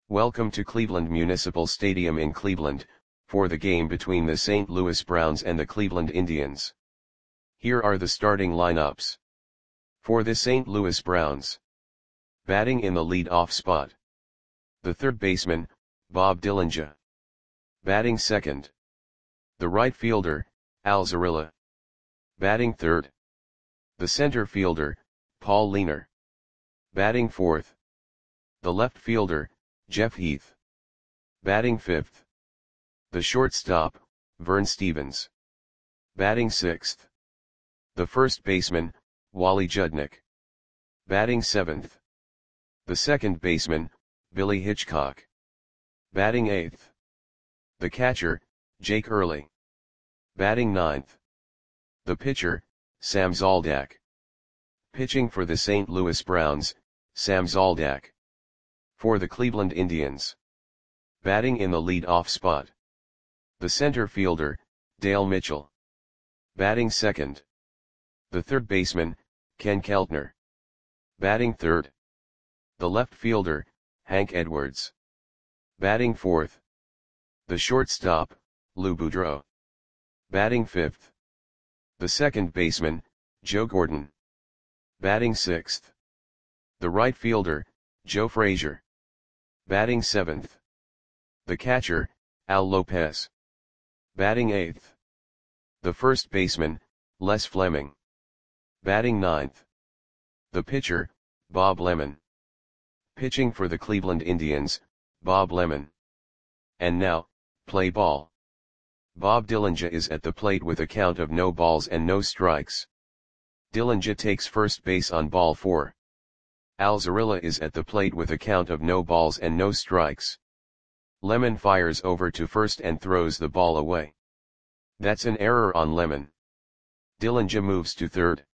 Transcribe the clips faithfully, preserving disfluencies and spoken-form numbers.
Welcome to Cleveland Municipal Stadium in Cleveland, for the game between the Saint Louis Browns and the Cleveland Indians. Here are the starting lineups. For the Saint Louis Browns. Batting in the lead-off spot. The third baseman, Bob Dillinger. Batting second. The right fielder, Al Zarilla. Batting third. The center fielder, Paul Leiner. Batting fourth. The left fielder, Jeff Heath. Batting fifth. The shortstop, Vern Stephens. Batting sixth. The first baseman, Wally Judnick. Batting seventh. The second baseman, Billy Hitchcock. Batting eighth. The catcher, Jake Early. Batting ninth. The pitcher, Sam Zoldak. Pitching for the Saint Louis Browns, Sam Zoldak. For the Cleveland Indians. Batting in the lead-off spot. The center fielder, Dale Mitchell. Batting second. The third baseman, Ken Keltner. Batting third. The left fielder, Hank Edwards. Batting fourth. The shortstop, Lou Boudreau. Batting fifth. The second baseman, Joe Gordon. Batting sixth. The right fielder, Joe Frazier. Batting seventh. The catcher, Al Lopez. Batting eighth. The first baseman, Les Fleming. Batting ninth. The pitcher, Bob Lemon. Pitching for the Cleveland Indians, Bob Lemon. And now, play ball. Bob Dillinger is at the plate with a count of no balls and no strikes. Dillinger takes first base on ball four. Al Zarilla is at the plate with a count of no balls and no strikes. Lemon fires over to first and throws the ball away. That's an error on Lemon. Dillinger moves to third.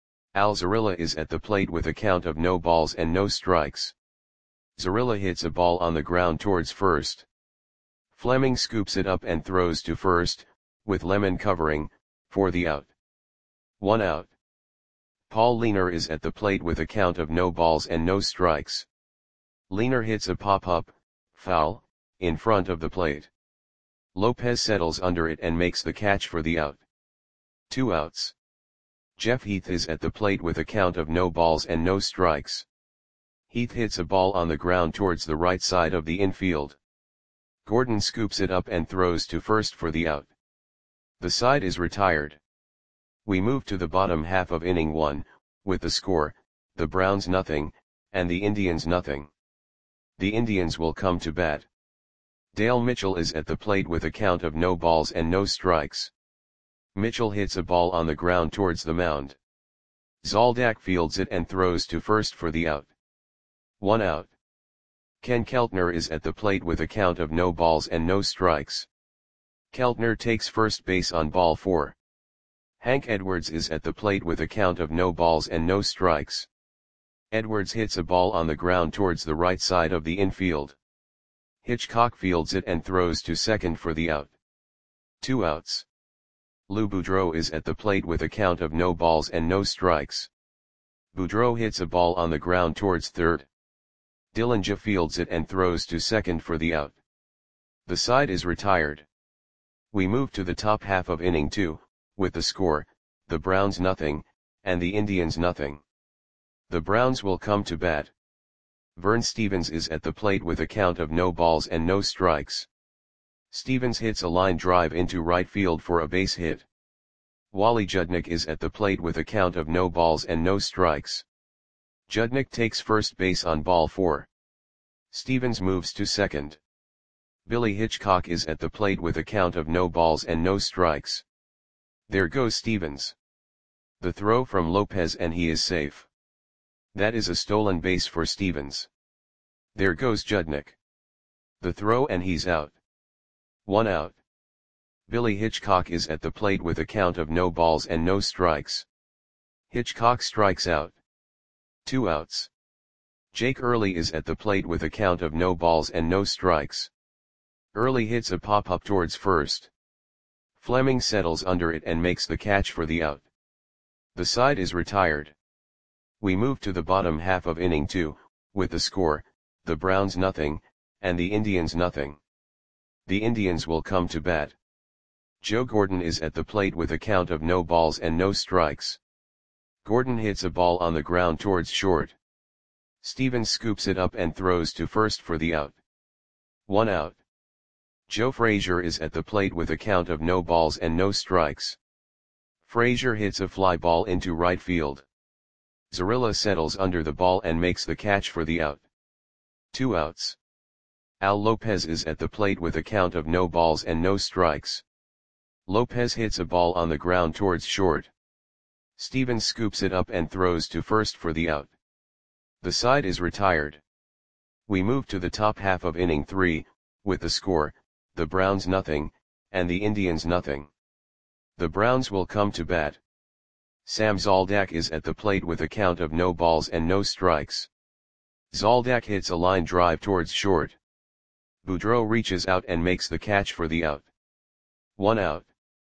Al Zarilla is at the plate with a count of no balls and no strikes. Zarilla hits a ball on the ground towards first. Fleming scoops it up and throws to first, with Lemon covering, for the out. One out. Paul Leiner is at the plate with a count of no balls and no strikes. Leiner hits a pop-up, foul, in front of the plate. Lopez settles under it and makes the catch for the out. Two outs. Jeff Heath is at the plate with a count of no balls and no strikes. Heath hits a ball on the ground towards the right side of the infield. Gordon scoops it up and throws to first for the out. The side is retired. We move to the bottom half of inning one, with the score, the Browns nothing, and the Indians nothing. The Indians will come to bat. Dale Mitchell is at the plate with a count of no balls and no strikes. Mitchell hits a ball on the ground towards the mound. Zoldak fields it and throws to first for the out. One out. Ken Keltner is at the plate with a count of no balls and no strikes. Keltner takes first base on ball four. Hank Edwards is at the plate with a count of no balls and no strikes. Edwards hits a ball on the ground towards the right side of the infield. Hitchcock fields it and throws to second for the out. Two outs. Lou Boudreau is at the plate with a count of no balls and no strikes. Boudreau hits a ball on the ground towards third. Dillinger fields it and throws to second for the out. The side is retired. We move to the top half of inning two, with the score, the Browns nothing, and the Indians nothing. The Browns will come to bat. Vern Stephens is at the plate with a count of no balls and no strikes. Stephens hits a line drive into right field for a base hit. Wally Judnick is at the plate with a count of no balls and no strikes. Judnick takes first base on ball four. Stephens moves to second. Billy Hitchcock is at the plate with a count of no balls and no strikes. There goes Stephens. The throw from Lopez and he is safe. That is a stolen base for Stephens. There goes Judnick. The throw and he's out. One out. Billy Hitchcock is at the plate with a count of no balls and no strikes. Hitchcock strikes out. Two outs. Jake Early is at the plate with a count of no balls and no strikes. Early hits a pop-up towards first. Fleming settles under it and makes the catch for the out. The side is retired. We move to the bottom half of inning two, with the score, the Browns nothing, and the Indians nothing. The Indians will come to bat. Joe Gordon is at the plate with a count of no balls and no strikes. Gordon hits a ball on the ground towards short. Stevens scoops it up and throws to first for the out. One out. Joe Frazier is at the plate with a count of no balls and no strikes. Frazier hits a fly ball into right field. Zarilla settles under the ball and makes the catch for the out. Two outs. Al Lopez is at the plate with a count of no balls and no strikes. Lopez hits a ball on the ground towards short. Stevens scoops it up and throws to first for the out. The side is retired. We move to the top half of inning three, with the score, the Browns nothing, and the Indians nothing. The Browns will come to bat. Sam Zoldak is at the plate with a count of no balls and no strikes. Zoldak hits a line drive towards short. Boudreau reaches out and makes the catch for the out. One out.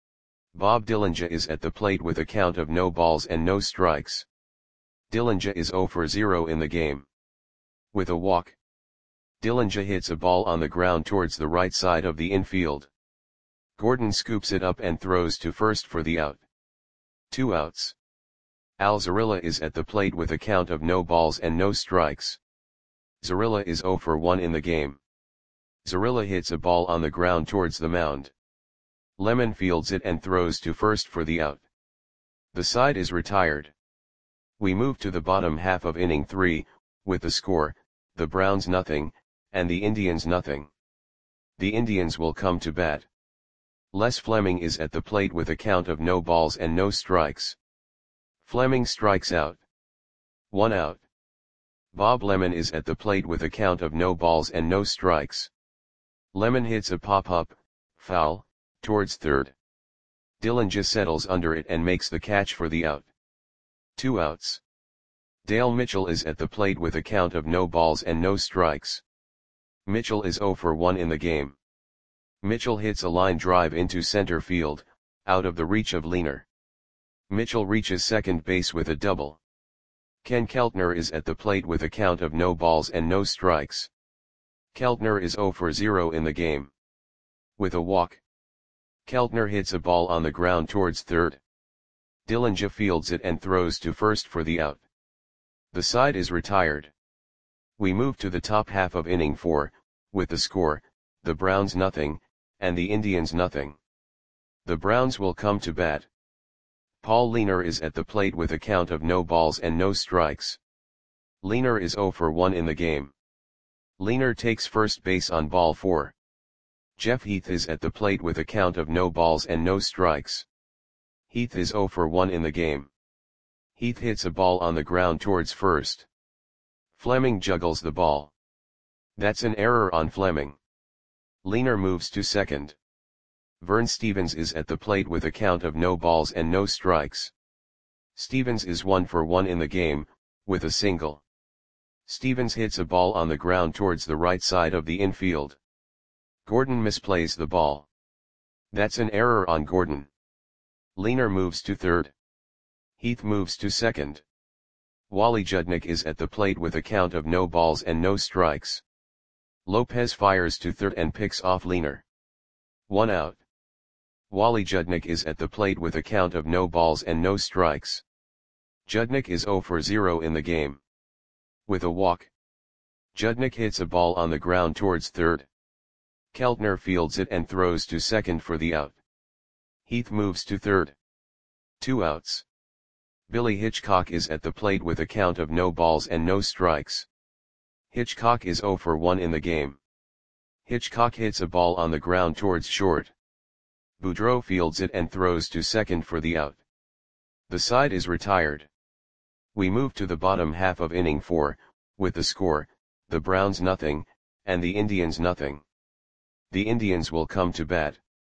Bob Dillinger is at the plate with a count of no balls and no strikes. Dillinger is zero for zero in the game. With a walk, Dillinger hits a ball on the ground towards the right side of the infield. Gordon scoops it up and throws to first for the out. Two outs. Al Zarilla is at the plate with a count of no balls and no strikes. Zarilla is zero for one in the game. Zarilla hits a ball on the ground towards the mound. Lemon fields it and throws to first for the out. The side is retired. We move to the bottom half of inning three, with the score, the Browns nothing, and the Indians nothing. The Indians will come to bat. Les Fleming is at the plate with a count of no balls and no strikes. Fleming strikes out. One out. Bob Lemon is at the plate with a count of no balls and no strikes. Lemon hits a pop-up, foul, towards third. Dillinger settles under it and makes the catch for the out. Two outs. Dale Mitchell is at the plate with a count of no balls and no strikes. Mitchell is zero for one in the game. Mitchell hits a line drive into center field, out of the reach of Leaner. Mitchell reaches second base with a double. Ken Keltner is at the plate with a count of no balls and no strikes. Keltner is zero for zero in the game. With a walk, Keltner hits a ball on the ground towards third. Dillinger fields it and throws to first for the out. The side is retired. We move to the top half of inning four, with the score, the Browns nothing, and the Indians nothing. The Browns will come to bat. Paul Leaner is at the plate with a count of no balls and no strikes. Leaner is zero for one in the game. Leaner takes first base on ball four. Jeff Heath is at the plate with a count of no balls and no strikes. Heath is zero for one in the game. Heath hits a ball on the ground towards first. Fleming juggles the ball. That's an error on Fleming. Leaner moves to second. Vern Stevens is at the plate with a count of no balls and no strikes. Stevens is one for one in the game, with a single. Stevens hits a ball on the ground towards the right side of the infield. Gordon misplays the ball. That's an error on Gordon. Leaner moves to third. Heath moves to second. Wally Judnick is at the plate with a count of no balls and no strikes. Lopez fires to third and picks off Leaner. One out. Wally Judnick is at the plate with a count of no balls and no strikes. Judnick is zero for zero in the game. With a walk, Judnick hits a ball on the ground towards third. Keltner fields it and throws to second for the out. Heath moves to third. Two outs. Billy Hitchcock is at the plate with a count of no balls and no strikes. Hitchcock is zero for one in the game. Hitchcock hits a ball on the ground towards short. Boudreau fields it and throws to second for the out. The side is retired. We move to the bottom half of inning four, with the score, the Browns nothing, and the Indians nothing. The Indians will come to bat.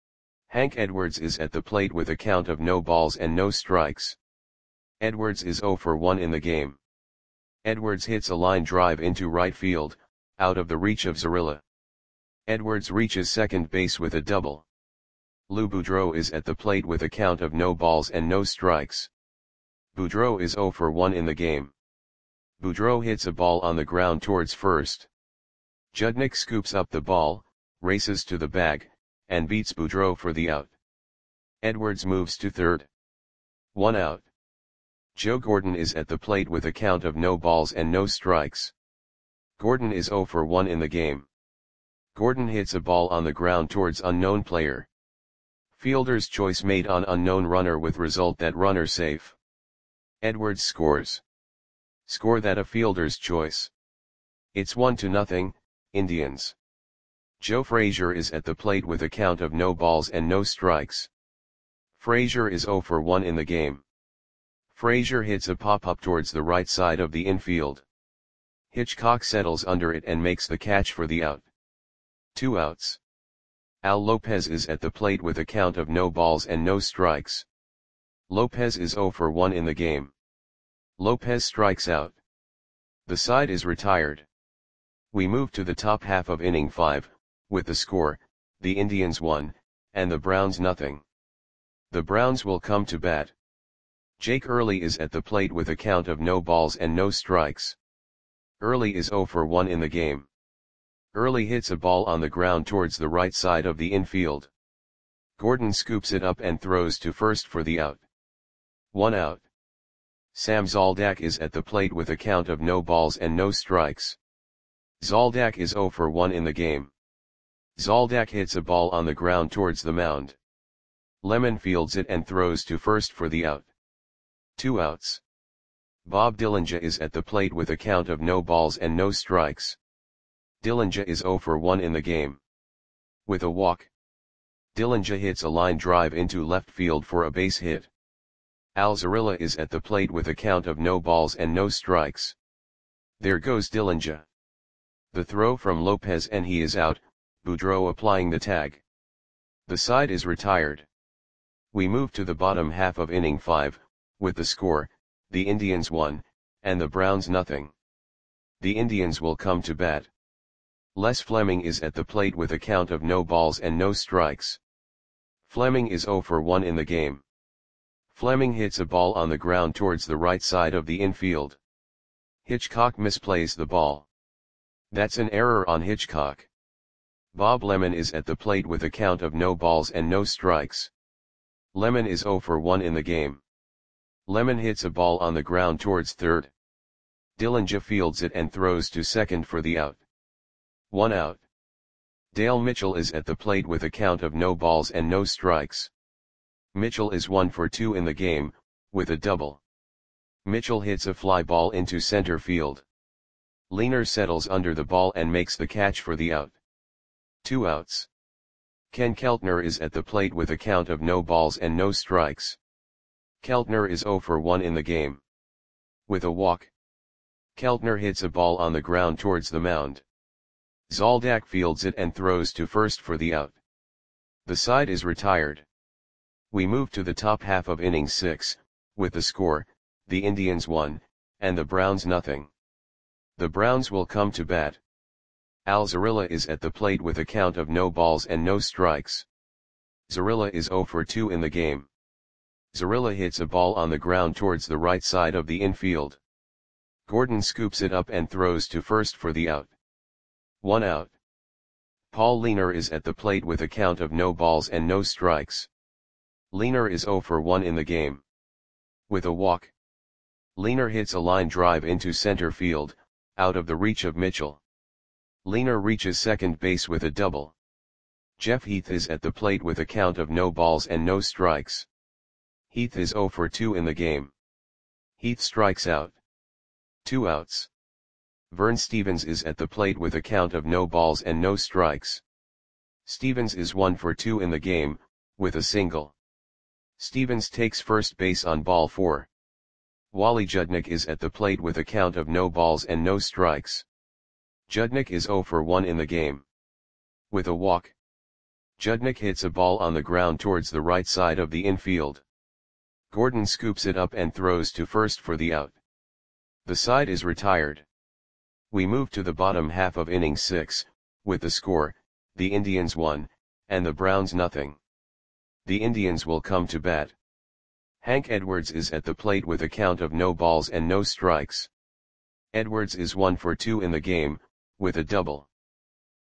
Hank Edwards is at the plate with a count of no balls and no strikes. Edwards is zero for one in the game. Edwards hits a line drive into right field, out of the reach of Zarilla. Edwards reaches second base with a double. Lou Boudreau is at the plate with a count of no balls and no strikes. Boudreau is zero for one in the game. Boudreau hits a ball on the ground towards first. Judnik scoops up the ball, races to the bag, and beats Boudreau for the out. Edwards moves to third. One out. Joe Gordon is at the plate with a count of no balls and no strikes. Gordon is zero for one in the game. Gordon hits a ball on the ground towards unknown player. Fielder's choice made on unknown runner with result that runner safe. Edwards scores. Score that a fielder's choice. It's one to nothing, Indians. Joe Frazier is at the plate with a count of no balls and no strikes. Frazier is zero for one in the game. Frazier hits a pop-up towards the right side of the infield. Hitchcock settles under it and makes the catch for the out. Two outs. Al Lopez is at the plate with a count of no balls and no strikes. Lopez is zero for one in the game. Lopez strikes out. The side is retired. We move to the top half of inning five, with the score, the Indians one, and the Browns nothing. The Browns will come to bat. Jake Early is at the plate with a count of no balls and no strikes. Early is zero for one in the game. Early hits a ball on the ground towards the right side of the infield. Gordon scoops it up and throws to first for the out. One out. Sam Zoldak is at the plate with a count of no balls and no strikes. Zoldak is zero for one in the game. Zoldak hits a ball on the ground towards the mound. Lemon fields it and throws to first for the out. Two outs. Bob Dillinger is at the plate with a count of no balls and no strikes. Dillinger is zero for one in the game. With a walk. Dillinger hits a line drive into left field for a base hit. Al Zarilla is at the plate with a count of no balls and no strikes. There goes Dillinger. The throw from Lopez and he is out, Boudreau applying the tag. The side is retired. We move to the bottom half of inning five, with the score, the Indians one, and the Browns nothing. The Indians will come to bat. Les Fleming is at the plate with a count of no balls and no strikes. Fleming is zero for one in the game. Fleming hits a ball on the ground towards the right side of the infield. Hitchcock misplays the ball. That's an error on Hitchcock. Bob Lemon is at the plate with a count of no balls and no strikes. Lemon is zero for one in the game. Lemon hits a ball on the ground towards third. Dillinger fields it and throws to second for the out. One out. Dale Mitchell is at the plate with a count of no balls and no strikes. Mitchell is one for two in the game, with a double. Mitchell hits a fly ball into center field. Leaner settles under the ball and makes the catch for the out. Two outs. Ken Keltner is at the plate with a count of no balls and no strikes. Keltner is zero for one in the game. With a walk. Keltner hits a ball on the ground towards the mound. Zoldak fields it and throws to first for the out. The side is retired. We move to the top half of inning six, with the score, the Indians one, and the Browns nothing. The Browns will come to bat. Al Zarilla is at the plate with a count of no balls and no strikes. Zarilla is zero for two in the game. Zarilla hits a ball on the ground towards the right side of the infield. Gordon scoops it up and throws to first for the out. One out. Paul Leaner is at the plate with a count of no balls and no strikes. Leaner is zero for one in the game. With a walk. Leaner hits a line drive into center field, out of the reach of Mitchell. Leaner reaches second base with a double. Jeff Heath is at the plate with a count of no balls and no strikes. Heath is zero for two in the game. Heath strikes out. Two outs. Vern Stevens is at the plate with a count of no balls and no strikes. Stevens is one for two in the game, with a single. Stevens takes first base on ball four. Wally Judnik is at the plate with a count of no balls and no strikes. Judnik is zero for one in the game. With a walk. Judnik hits a ball on the ground towards the right side of the infield. Gordon scoops it up and throws to first for the out. The side is retired. We move to the bottom half of inning six, with the score, the Indians one, and the Browns nothing. The Indians will come to bat. Hank Edwards is at the plate with a count of no balls and no strikes. Edwards is one for two in the game, with a double.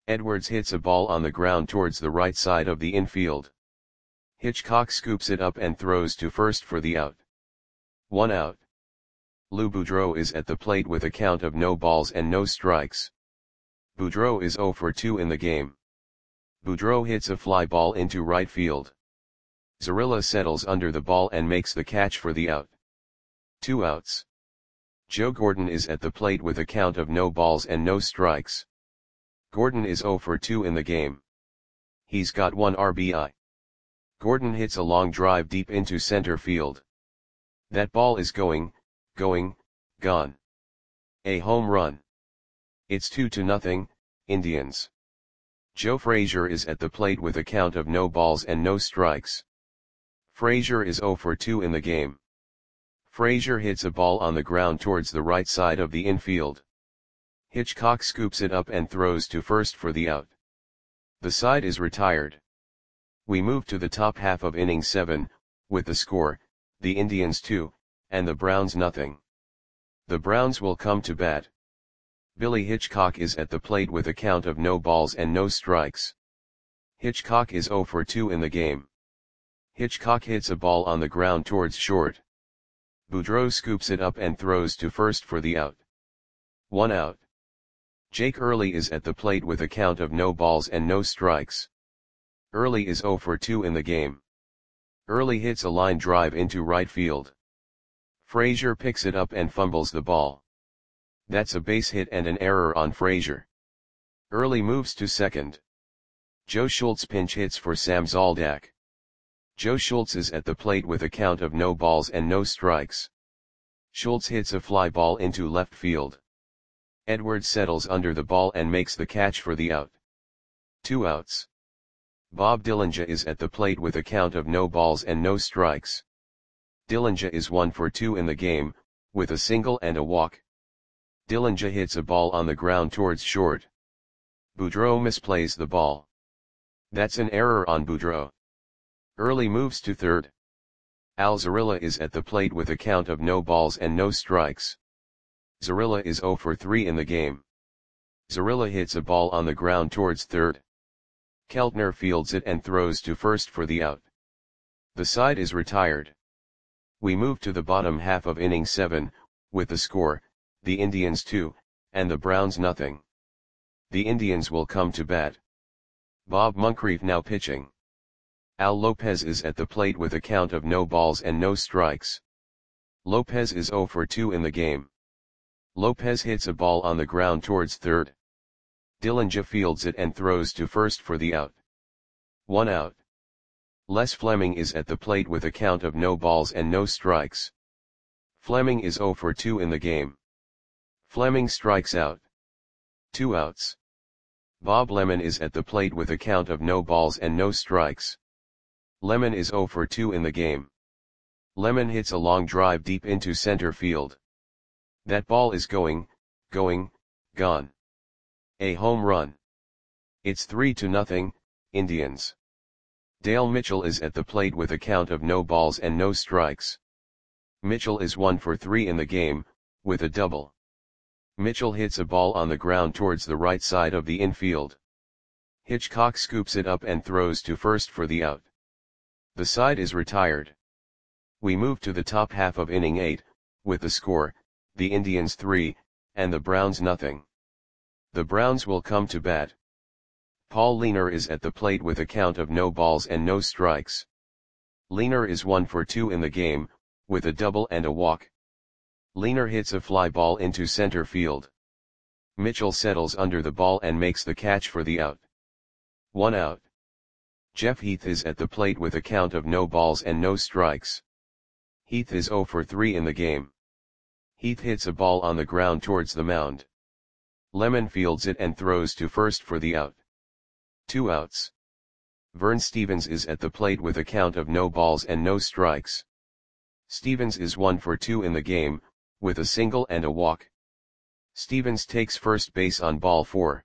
Edwards hits a ball on the ground towards the right side of the infield. Hitchcock scoops it up and throws to first for the out. One out. Lou Boudreau is at the plate with a count of no balls and no strikes. Boudreau is zero for two in the game. Boudreau hits a fly ball into right field. Zarilla settles under the ball and makes the catch for the out. Two outs. Joe Gordon is at the plate with a count of no balls and no strikes. Gordon is zero for two in the game. He's got one R B I. Gordon hits a long drive deep into center field. That ball is going, going, gone. A home run. It's two to nothing, Indians. Joe Frazier is at the plate with a count of no balls and no strikes. Frazier is zero for two in the game. Frazier hits a ball on the ground towards the right side of the infield. Hitchcock scoops it up and throws to first for the out. The side is retired. We move to the top half of inning seven, with the score, the Indians two, and the Browns nothing. The Browns will come to bat. Billy Hitchcock is at the plate with a count of no balls and no strikes. Hitchcock is zero for two in the game. Hitchcock hits a ball on the ground towards short. Boudreau scoops it up and throws to first for the out. One out. Jake Early is at the plate with a count of no balls and no strikes. Early is zero for two in the game. Early hits a line drive into right field. Frazier picks it up and fumbles the ball. That's a base hit and an error on Frazier. Early moves to second. Joe Schultz pinch hits for Sam Zoldak. Joe Schultz is at the plate with a count of no balls and no strikes. Schultz hits a fly ball into left field. Edwards settles under the ball and makes the catch for the out. Two outs. Bob Dillinger is at the plate with a count of no balls and no strikes. Dillinger is one for two in the game, with a single and a walk. Dillinger hits a ball on the ground towards short. Boudreau misplays the ball. That's an error on Boudreau. Early moves to third. Al Zarilla is at the plate with a count of no balls and no strikes. Zarilla is zero for three in the game. Zarilla hits a ball on the ground towards third. Keltner fields it and throws to first for the out. The side is retired. We move to the bottom half of inning seven, with the score, the Indians two, and the Browns nothing. The Indians will come to bat. Bob Moncrief now pitching. Al Lopez is at the plate with a count of no balls and no strikes. Lopez is zero for two in the game. Lopez hits a ball on the ground towards third. Dillinger fields it and throws to first for the out. One out. Les Fleming is at the plate with a count of no balls and no strikes. Fleming is zero for two in the game. Fleming strikes out. Two outs. Bob Lemon is at the plate with a count of no balls and no strikes. Lemon is zero for two in the game. Lemon hits a long drive deep into center field. That ball is going, going, gone. A home run. It's three to nothing, Indians. Dale Mitchell is at the plate with a count of no balls and no strikes. Mitchell is one for three in the game, with a double. Mitchell hits a ball on the ground towards the right side of the infield. Hitchcock scoops it up and throws to first for the out. The side is retired. We move to the top half of inning eight, with the score, the Indians three, and the Browns nothing. The Browns will come to bat. Paul Leaner is at the plate with a count of no balls and no strikes. Leaner is one for two in the game, with a double and a walk. Leaner hits a fly ball into center field. Mitchell settles under the ball and makes the catch for the out. One out. Jeff Heath is at the plate with a count of no balls and no strikes. Heath is zero for three in the game. Heath hits a ball on the ground towards the mound. Lemon fields it and throws to first for the out. Two outs. Vern Stevens is at the plate with a count of no balls and no strikes. Stevens is one for two in the game, with a single and a walk. Stevens takes first base on ball four.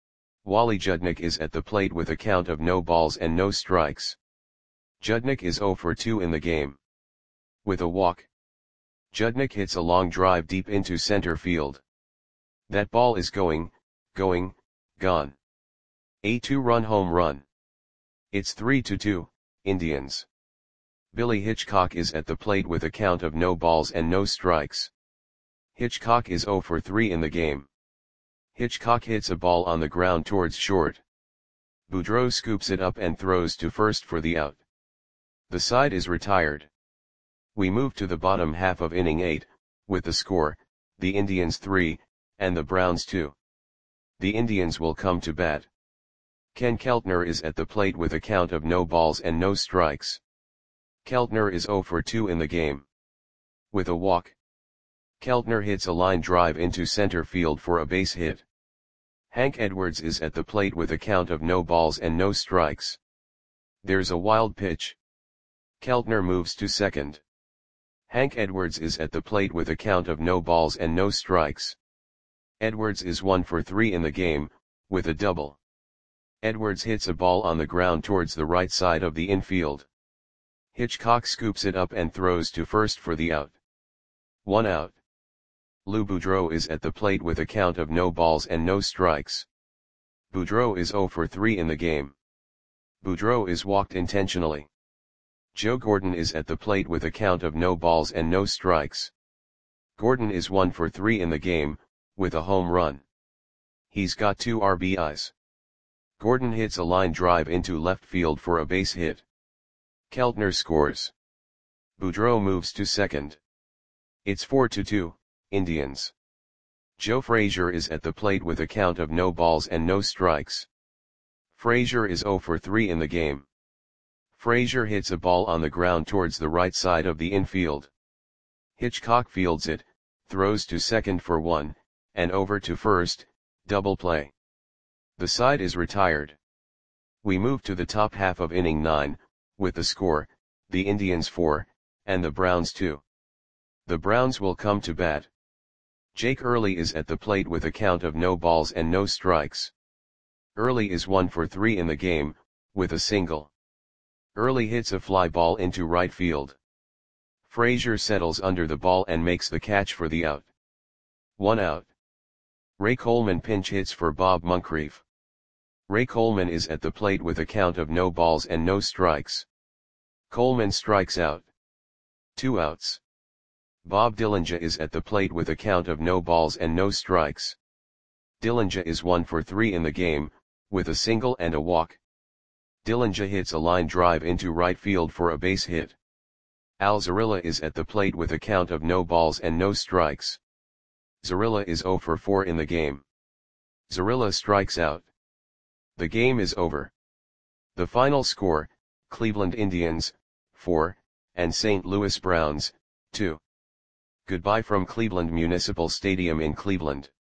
Wally Judnick is at the plate with a count of no balls and no strikes. Judnick is zero for two in the game. With a walk. Judnick hits a long drive deep into center field. That ball is going, going, gone. A two-run home run. It's three to two, Indians. Billy Hitchcock is at the plate with a count of no balls and no strikes. Hitchcock is zero for three in the game. Hitchcock hits a ball on the ground towards short. Boudreau scoops it up and throws to first for the out. The side is retired. We move to the bottom half of inning eight, with the score, the Indians three, and the Browns two. The Indians will come to bat. Ken Keltner is at the plate with a count of no balls and no strikes. Keltner is zero for two in the game. With a walk. Keltner hits a line drive into center field for a base hit. Hank Edwards is at the plate with a count of no balls and no strikes. There's a wild pitch. Keltner moves to second. Hank Edwards is at the plate with a count of no balls and no strikes. Edwards is one for three in the game, with a double. Edwards hits a ball on the ground towards the right side of the infield. Hitchcock scoops it up and throws to first for the out. One out. Lou Boudreau is at the plate with a count of no balls and no strikes. Boudreau is zero for three in the game. Boudreau is walked intentionally. Joe Gordon is at the plate with a count of no balls and no strikes. Gordon is one for three in the game, with a home run. He's got two R B Is. Gordon hits a line drive into left field for a base hit. Keltner scores. Boudreau moves to second. It's four to two, Indians. Joe Frazier is at the plate with a count of no balls and no strikes. Frazier is zero for three in the game. Frazier hits a ball on the ground towards the right side of the infield. Hitchcock fields it, throws to second for one, and over to first, double play. The side is retired. We move to the top half of inning nine, with the score, the Indians four, and the Browns two. The Browns will come to bat. Jake Early is at the plate with a count of no balls and no strikes. Early is one for three in the game, with a single. Early hits a fly ball into right field. Frazier settles under the ball and makes the catch for the out. One out. Ray Coleman pinch hits for Bob Moncrief. Ray Coleman is at the plate with a count of no balls and no strikes. Coleman strikes out. Two outs. Bob Dillinger is at the plate with a count of no balls and no strikes. Dillinger is one for three in the game, with a single and a walk. Dillinger hits a line drive into right field for a base hit. Al Zarilla is at the plate with a count of no balls and no strikes. Zarilla is zero for four in the game. Zarilla strikes out. The game is over. The final score, Cleveland Indians, four, and Saint Louis Browns, two. Goodbye from Cleveland Municipal Stadium in Cleveland.